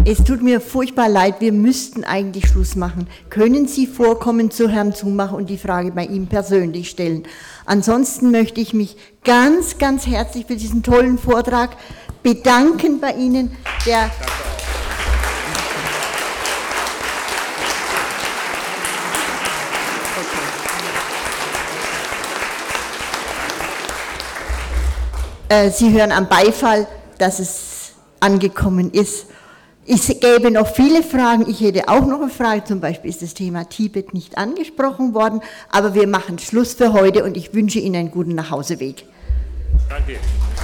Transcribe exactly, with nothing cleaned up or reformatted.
Es tut mir furchtbar leid, wir müssten eigentlich Schluss machen. Können Sie vorkommen zu Herrn Zumacher und die Frage bei ihm persönlich stellen? Ansonsten möchte ich mich ganz, ganz herzlich für diesen tollen Vortrag bedanken bei Ihnen. Der äh, Sie hören am Beifall, dass es angekommen ist. Es gäbe noch viele Fragen, ich hätte auch noch eine Frage, zum Beispiel ist das Thema Tibet nicht angesprochen worden, aber wir machen Schluss für heute und ich wünsche Ihnen einen guten Nachhauseweg. Danke.